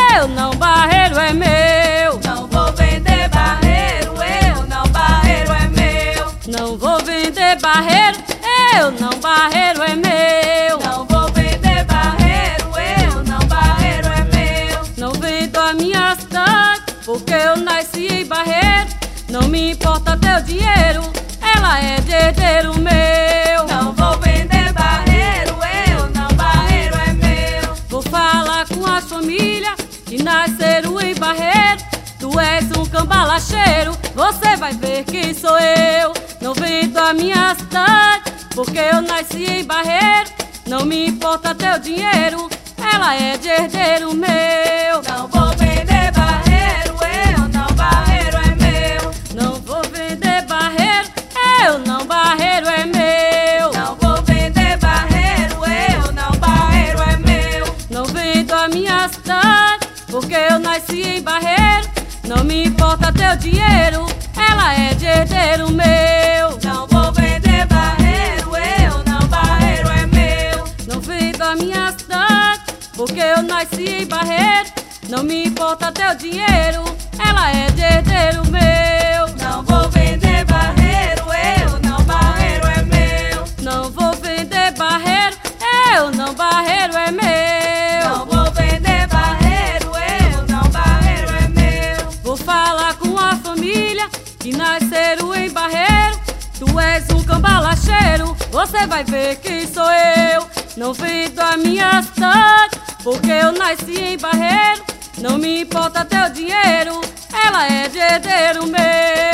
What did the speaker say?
eu não, barreiro é meu. Não vou vender barreiro, eu não, barreiro é meu. Não vou vender barreiro, eu não, barreiro é meu. Não vou vender barreiro, eu não, barreiro é meu. Não vendo a minha cidade, porque eu nasci em Barreiro. Não me importa teu dinheiro, ela é de herdeiro meu. Não vou vender barreiro, eu não, barreiro é meu. Vou falar com as famílias que nasceram em Barreiro. Tu és um cambalacheiro, você vai ver que sou eu. Não vendo a minha cidade, porque eu nasci em Barreiro. Não me importa teu dinheiro, ela é de herdeiro meu. Não vou vender barreiro, eu não, barreiro é meu. Não vou vender barreiro, eu não, barreiro é meu. Não vou vender barreiro, eu não, barreiro é meu. Não vendo a minha cidade, porque eu nasci em Barreiro. Não me importa teu dinheiro, ela é de herdeiro meu. Não vou vender barreiro, eu não, barreiro é meu. Não vendo a minha cidade, porque eu nasci em Barreiro. Não me importa teu dinheiro, ela é de herdeiro meu. Não vou vender barreiro, eu não, barreiro é meu. Não vou vender barreiro, eu não, barreiro é meu. Não vou vender barreiro, eu não, barreiro é meu. Vou falar com a família que nasceram em Barreiro. Tu és um cambalacheiro, você vai ver que sou eu. Não vendo a minha cidade, porque eu nasci em Barreiro. Não me importa teu dinheiro, ela é de herdeiro meu.